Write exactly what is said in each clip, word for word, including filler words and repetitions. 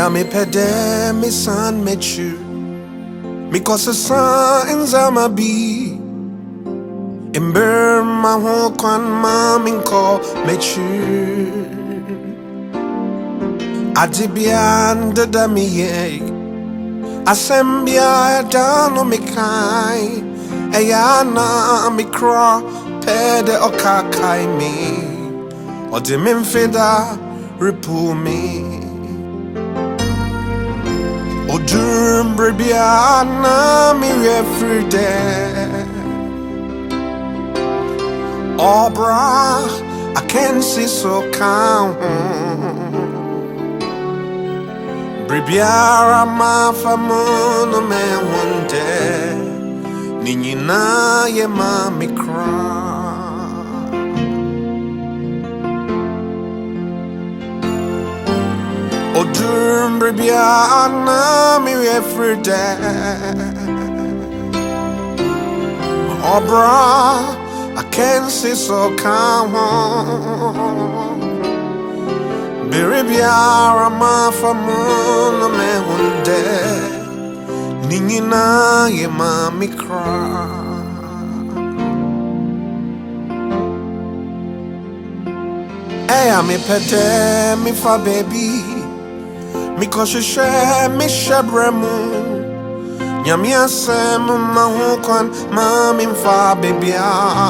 Eya me pede me san mechu because the signs ama be Ember ma ho kwan ma min ko mechu Adibia ndada mi ye Asembia da no me kai Eya na mi kra pede okakai me Odi min feda ripu me Odurum brebia na mi every day Obra I can see so calm Brebiara ma famono me one day Nini na ye ma mi cry Odurum brebia na mi every day Obra I can't see so calm Biribiara ma famono me one day Nini na ye ma mi cry Eya me pete mi fa baby Because you share me shabremu Nyami asem ma ho kwan ma mi fa bebiara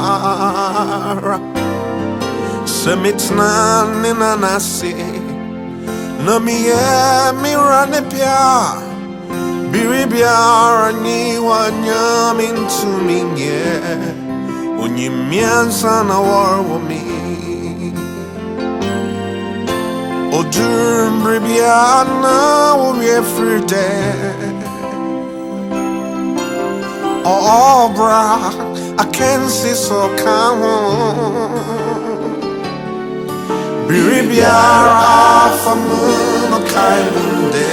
Semitna ni na nasi Na mi ye mi rane pia Biribiara ni wa nyami ntu mi nye Unyi miansa na warwo mi Odurum bribiana will be every day Oh, bra, I can't see so calm Biribiara famuno kaimunde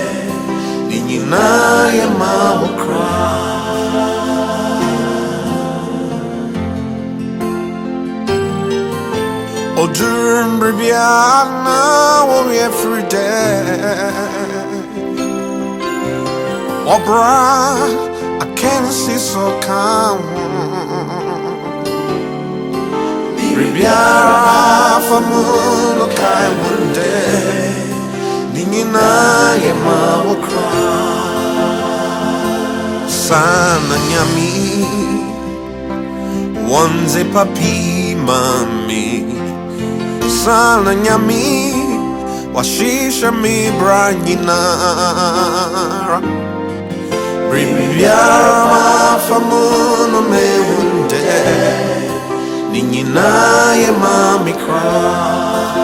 Nina ye ma will cry Odurum bribiana will be every day Oh, bra, I can't see so calm Bribiara famuno kai one day Ningina ye ma will cry Sana nyami Wanze papi mami Sana nyami Washisha mi branyina Bribiara ma famuno me hunde Ningina ye ma mi cry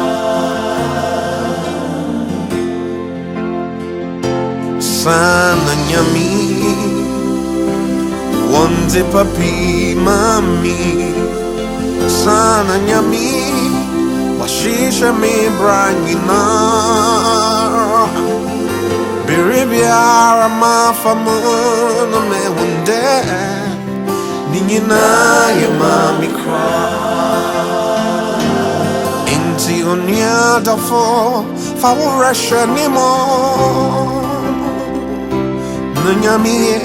Sana nyami Wanze papi mami Sana nyami Washisha mi branyina Biribiara ma famuno me hunde Ningina ye ma mi cry Inti unya dafo Faworesha ni mo Nunyami ye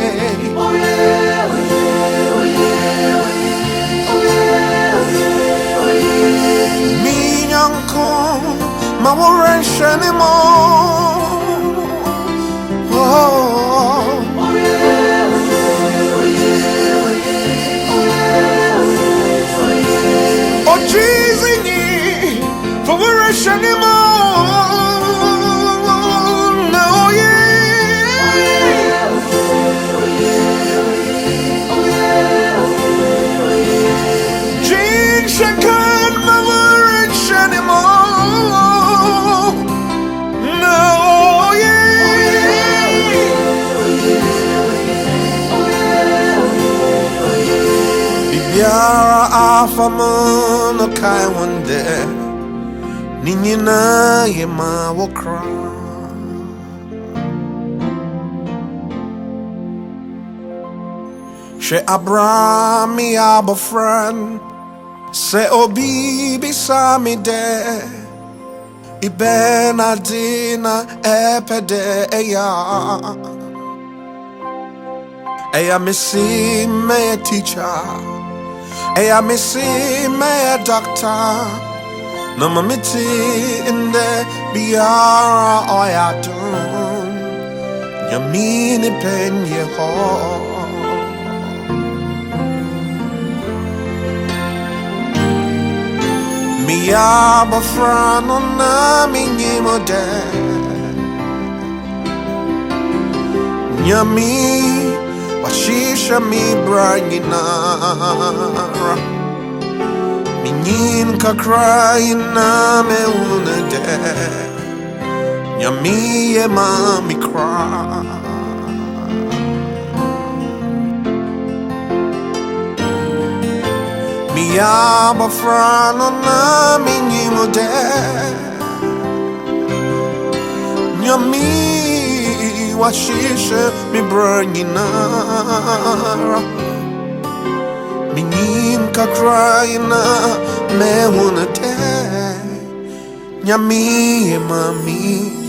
Mi nyanko Maworesha ni mo Oh, oh, Jesus, for we're shining more. No, yeah, Jesus, can we're shining more. No, yeah. Biara afamono kai one day Ningina ye ma will cry She abrami abo friend Se obi bisa mi de Ibenadina epede eya Eya missy me a teacher Eya missy me a doctor No mamiti in the biara oyatun Yamini pen ye ho Mia bafrano na minyimo de Nyami washisha mi brangina Minyin kakray na me una de Nyami ye mami cry Mia bafrano na minyimo de Nyami washisha mi brangina Minyin kakrayna me una de Nyami e mami